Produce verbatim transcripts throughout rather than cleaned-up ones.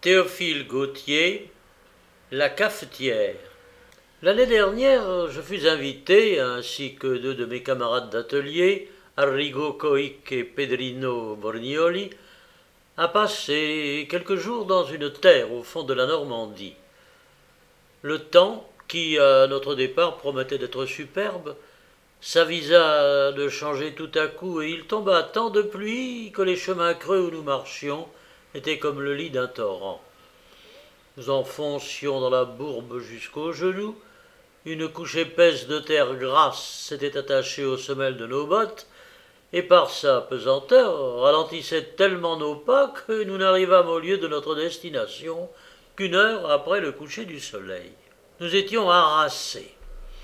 Théophile Gautier, la cafetière. L'année dernière, je fus invité, ainsi que deux de mes camarades d'atelier, Arrigo Coic et Pedrino Bornioli, à passer quelques jours dans une terre au fond de la Normandie. Le temps, qui à notre départ promettait d'être superbe, s'avisa de changer tout à coup, et il tomba tant de pluie que les chemins creux où nous marchions étaient comme le lit d'un torrent. Nous enfoncions dans la bourbe jusqu'aux genoux, une couche épaisse de terre grasse s'était attachée aux semelles de nos bottes, et par sa pesanteur ralentissait tellement nos pas que nous n'arrivâmes au lieu de notre destination qu'une heure après le coucher du soleil. Nous étions harassés.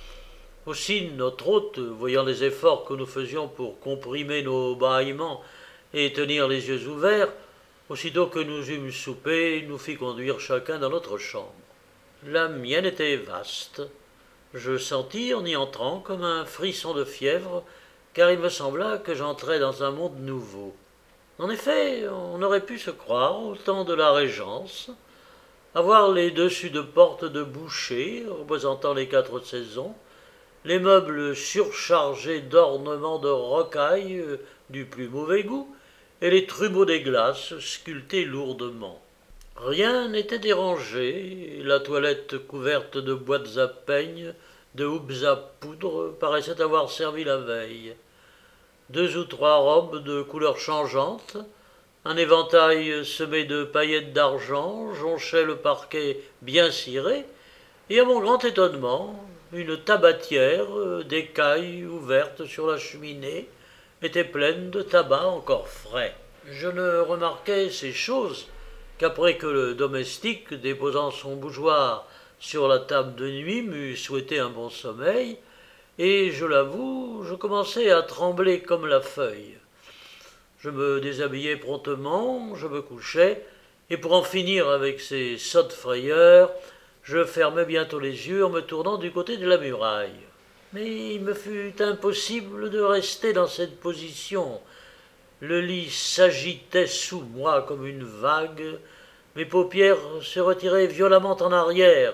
Aussi notre hôte, voyant les efforts que nous faisions pour comprimer nos bâillements et tenir les yeux ouverts, aussitôt que nous eûmes soupé, nous fit conduire chacun dans notre chambre. La mienne était vaste. Je sentis en y entrant comme un frisson de fièvre, car il me sembla que j'entrais dans un monde nouveau. En effet, on aurait pu se croire au temps de la Régence, avoir les dessus de porte de boucher représentant les quatre saisons, les meubles surchargés d'ornements de rocaille du plus mauvais goût, et les trumeaux des glaces sculptés lourdement. Rien n'était dérangé, la toilette couverte de boîtes à peignes, de houppes à poudre, paraissait avoir servi la veille. Deux ou trois robes de couleurs changeantes, un éventail semé de paillettes d'argent jonchait le parquet bien ciré, et à mon grand étonnement, une tabatière d'écailles ouverte sur la cheminée était pleine de tabac encore frais. Je ne remarquai ces choses qu'après que le domestique, déposant son bougeoir sur la table de nuit, m'eût souhaité un bon sommeil, et, je l'avoue, je commençai à trembler comme la feuille. Je me déshabillai promptement, je me couchai, et pour en finir avec ces sottes frayeurs, je fermai bientôt les yeux en me tournant du côté de la muraille. Mais il me fut impossible de rester dans cette position. Le lit s'agitait sous moi comme une vague, mes paupières se retiraient violemment en arrière.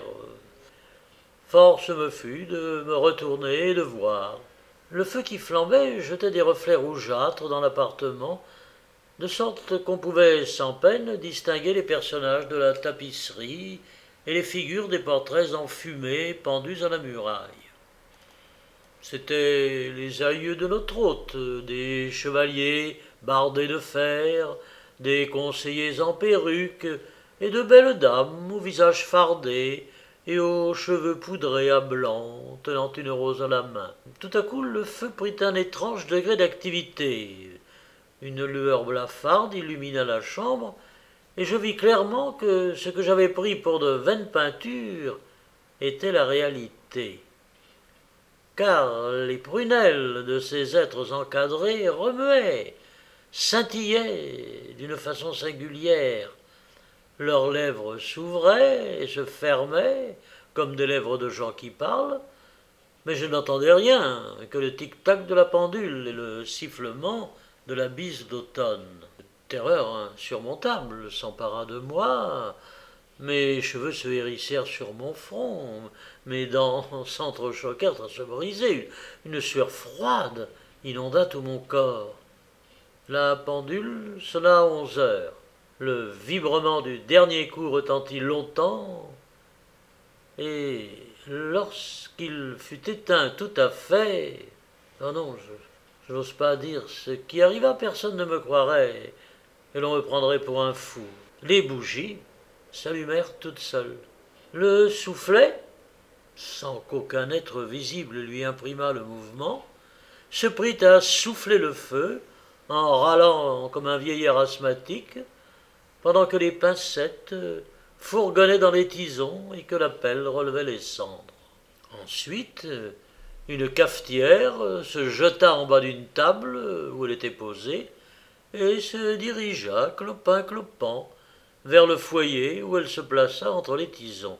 Force me fut de me retourner et de voir. Le feu qui flambait jetait des reflets rougeâtres dans l'appartement, de sorte qu'on pouvait sans peine distinguer les personnages de la tapisserie et les figures des portraits enfumés pendus à la muraille. C'étaient les aïeux de notre hôte, des chevaliers bardés de fer, des conseillers en perruque, et de belles dames au visage fardé et aux cheveux poudrés à blanc, tenant une rose à la main. Tout à coup, le feu prit un étrange degré d'activité. Une lueur blafarde illumina la chambre, et je vis clairement que ce que j'avais pris pour de vaines peintures était la réalité. Car les prunelles de ces êtres encadrés remuaient, scintillaient d'une façon singulière. Leurs lèvres s'ouvraient et se fermaient, comme des lèvres de gens qui parlent, mais je n'entendais rien que le tic-tac de la pendule et le sifflement de la bise d'automne. Terreur insurmontable s'empara de moi, mes cheveux se hérissèrent sur mon front, mes dents s'entrechoquèrent à se briser, une sueur froide inonda tout mon corps. La pendule sonna à onze heures. Le vibrement du dernier coup retentit longtemps, et lorsqu'il fut éteint tout à fait, oh non, je, je n'ose pas dire ce qui arriva, personne ne me croirait, et l'on me prendrait pour un fou. Les bougies s'allumèrent toutes seules. Le soufflet, sans qu'aucun être visible lui imprimât le mouvement, se prit à souffler le feu, en râlant comme un vieillard asthmatique, pendant que les pincettes fourgonnaient dans les tisons et que la pelle relevait les cendres. Ensuite, une cafetière se jeta en bas d'une table où elle était posée et se dirigea, clopin-clopant, vers le foyer où elle se plaça entre les tisons.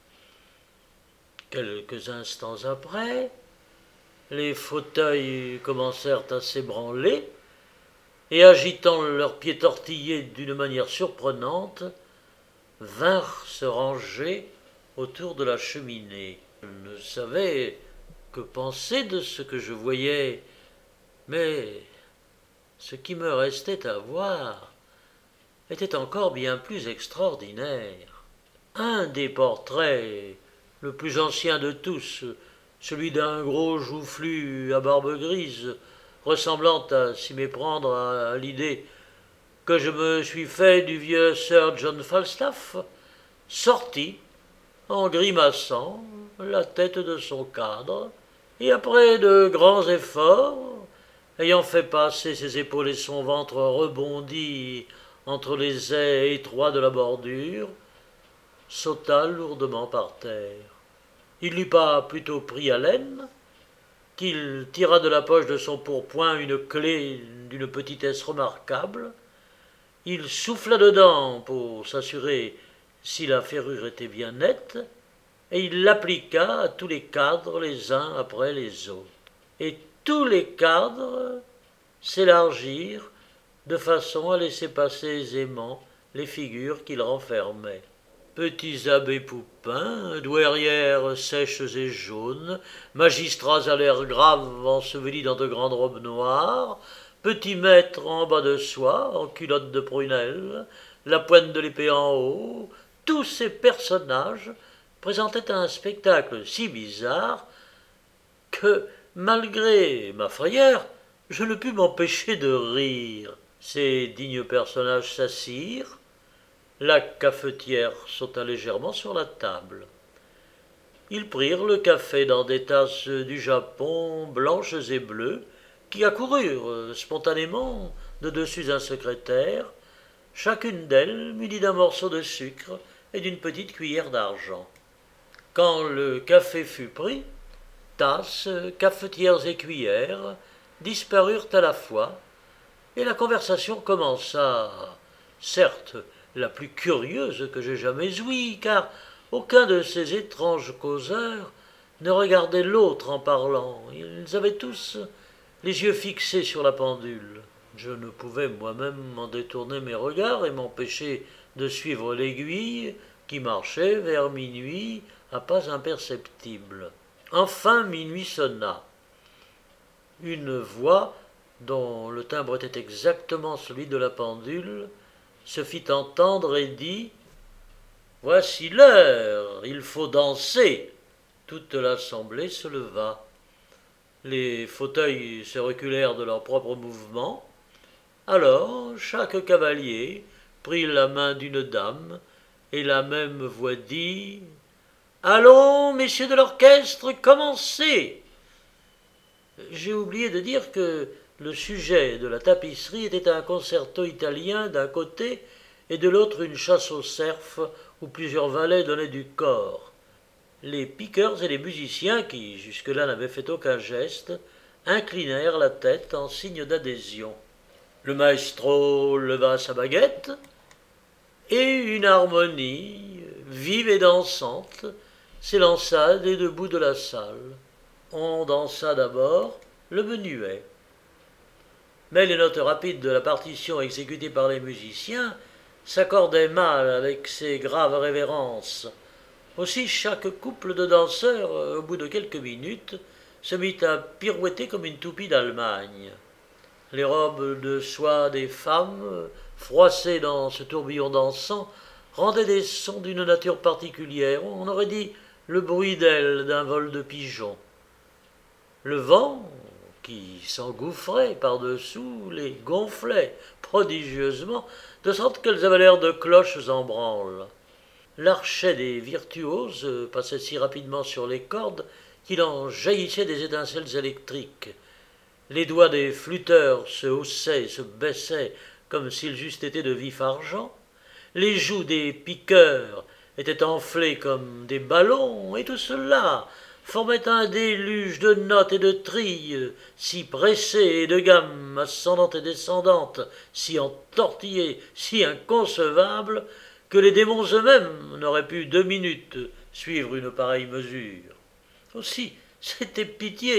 Quelques instants après, les fauteuils commencèrent à s'ébranler, et agitant leurs pieds tortillés d'une manière surprenante, vinrent se ranger autour de la cheminée. Je ne savais que penser de ce que je voyais, mais ce qui me restait à voir était encore bien plus extraordinaire. Un des portraits, le plus ancien de tous, celui d'un gros joufflu à barbe grise, ressemblant à s'y méprendre à l'idée que je me suis fait du vieux Sir John Falstaff, sortit, en grimaçant, la tête de son cadre, et après de grands efforts, ayant fait passer ses épaules et son ventre rebondi entre les ais étroits de la bordure, sauta lourdement par terre. Il n'eut pas plutôt pris haleine qu'il tira de la poche de son pourpoint une clé d'une petitesse remarquable. Il souffla dedans pour s'assurer si la ferrure était bien nette, et il l'appliqua à tous les cadres les uns après les autres. Et tous les cadres s'élargirent de façon à laisser passer aisément les figures qu'ils renfermaient. Petits abbés poupins, douairières sèches et jaunes, magistrats à l'air grave ensevelis dans de grandes robes noires, petits maîtres en bas de soie, en culottes de prunelle, la pointe de l'épée en haut, tous ces personnages présentaient un spectacle si bizarre que, malgré ma frayeur, je ne pus m'empêcher de rire. Ces dignes personnages s'assirent, la cafetière sauta légèrement sur la table. Ils prirent le café dans des tasses du Japon blanches et bleues, qui accoururent spontanément de dessus un secrétaire, chacune d'elles munie d'un morceau de sucre et d'une petite cuillère d'argent. Quand le café fut pris, tasses, cafetières et cuillères disparurent à la fois, et la conversation commença, certes la plus curieuse que j'aie jamais ouïe, car aucun de ces étranges causeurs ne regardait l'autre en parlant. Ils avaient tous les yeux fixés sur la pendule. Je ne pouvais moi-même m'en détourner mes regards et m'empêcher de suivre l'aiguille qui marchait vers minuit à pas imperceptibles. Enfin minuit sonna. Une voix, dont le timbre était exactement celui de la pendule, se fit entendre et dit « Voici l'heure, il faut danser !» Toute l'assemblée se leva. Les fauteuils se reculèrent de leur propre mouvement. Alors chaque cavalier prit la main d'une dame, et la même voix dit « Allons, messieurs de l'orchestre, commencez !» J'ai oublié de dire que le sujet de la tapisserie était un concerto italien d'un côté et de l'autre une chasse au cerf où plusieurs valets donnaient du corps. Les piqueurs et les musiciens, qui jusque-là n'avaient fait aucun geste, inclinèrent la tête en signe d'adhésion. Le maestro leva sa baguette, et une harmonie, vive et dansante, s'élança des deux bouts de la salle. On dansa d'abord le menuet. Mais les notes rapides de la partition exécutée par les musiciens s'accordaient mal avec ces graves révérences. Aussi chaque couple de danseurs, au bout de quelques minutes, se mit à pirouetter comme une toupie d'Allemagne. Les robes de soie des femmes, froissées dans ce tourbillon dansant, rendaient des sons d'une nature particulière, on aurait dit le bruit d'ailes d'un vol de pigeons. Le vent, qui s'engouffrait par-dessous, les gonflait prodigieusement, de sorte qu'elles avaient l'air de cloches en branle. L'archet des virtuoses passait si rapidement sur les cordes qu'il en jaillissait des étincelles électriques. Les doigts des flûteurs se haussaient et se baissaient comme s'ils eussent été de vif argent. Les joues des piqueurs étaient enflées comme des ballons, et tout cela formait un déluge de notes et de trilles, si pressées et de gammes ascendantes et descendantes, si entortillées, si inconcevables, que les démons eux-mêmes n'auraient pu deux minutes suivre une pareille mesure. Aussi, c'était pitié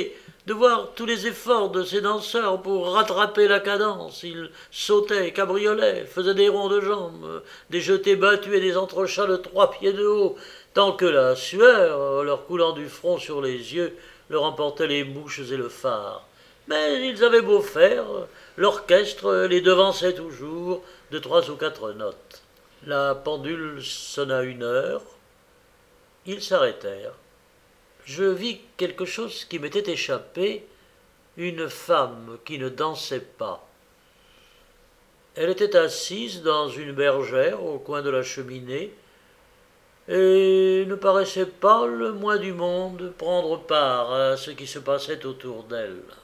de voir tous les efforts de ces danseurs pour rattraper la cadence. Ils sautaient, cabriolaient, faisaient des ronds de jambes, des jetés battus et des entrechats de trois pieds de haut, tant que la sueur, leur coulant du front sur les yeux, leur emportait les mouches et le phare. Mais ils avaient beau faire, l'orchestre les devançait toujours de trois ou quatre notes. La pendule sonna une heure, ils s'arrêtèrent. Je vis quelque chose qui m'était échappé, une femme qui ne dansait pas. Elle était assise dans une bergère au coin de la cheminée et ne paraissait pas le moins du monde prendre part à ce qui se passait autour d'elle.